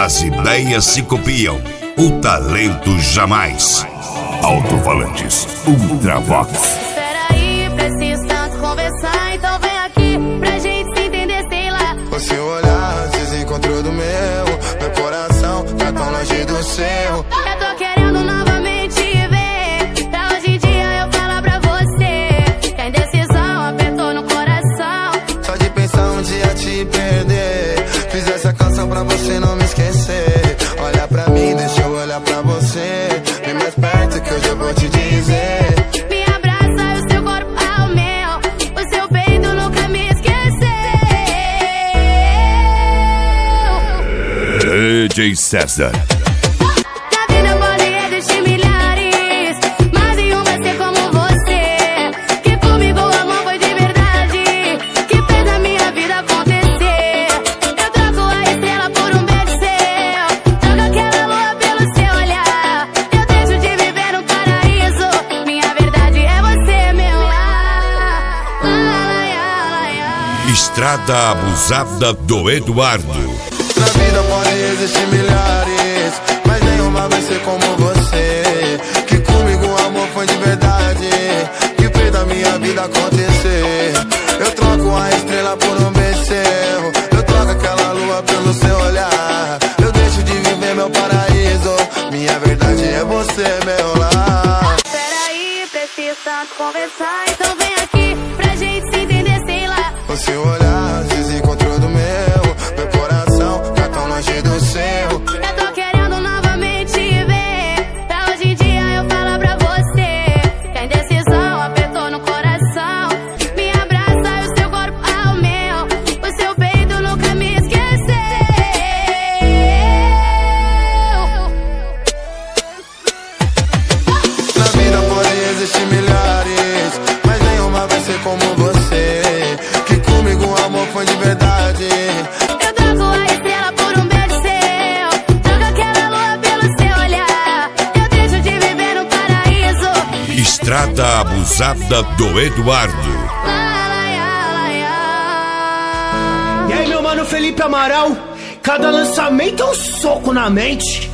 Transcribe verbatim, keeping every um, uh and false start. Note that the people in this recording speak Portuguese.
As ideias se copiam, o talento jamais. Alto-falantes Ultravox. Peraí, preciso tanto conversar, então vem aqui pra gente se entender, sei lá. O seu olhar desencontrou do meu, meu coração tá tão longe do seu. Eu tô querendo novamente ver, pra hoje em dia eu falar pra você que a indecisão apertou no coração. Só de pensar um dia te perder, fiz essa canção pra você não me esquecer. Olha pra mim, deixa eu olhar pra você, vem mais perto que hoje eu vou te dizer. Me abraça e o seu corpo ao meu, o seu peito nunca me esqueceu. D J César. Na vida pode existir milhares, mas nenhum vai ser como você. Que comigo o amor foi de verdade, que fez a minha vida acontecer. Eu troco a estrela por um beijo seu, troco aquela lua pelo seu olhar. Eu deixo de viver no paraíso, minha verdade é você, meu lar. Lá, lá, lá, lá, lá. Estrada abusada do Eduardo. Na vida pode existir milhares, mas nenhuma vai ser como você. Que comigo o amor foi de verdade, que fez da minha vida acontecer. Eu troco a estrela por um beijo seu, eu troco aquela lua pelo seu olhar. Eu deixo de viver meu paraíso, minha verdade é você, meu lar. Peraí, preciso tanto conversar, então vem aqui pra gente se entender, sei lá. O seu olhar desencontrou do meu, meu coração tá tão longe do seu. Eu tô querendo novamente ver, pra hoje em dia eu falar pra você que a indecisão apertou no coração. Me abraça e o seu corpo ao meu, o seu peito nunca me esqueceu. Na vida pode existir milhares, mas nenhuma vai ser como você. Que comigo o amor foi de verdade. Eu troco a estrela por um beijo seu, troco aquela lua pelo seu olhar. Eu deixo de viver no paraíso. Estrada abusada do Eduardo. Lá, lá, lá, lá. E aí, meu mano Felipe Amaral, cada lançamento é um soco na mente.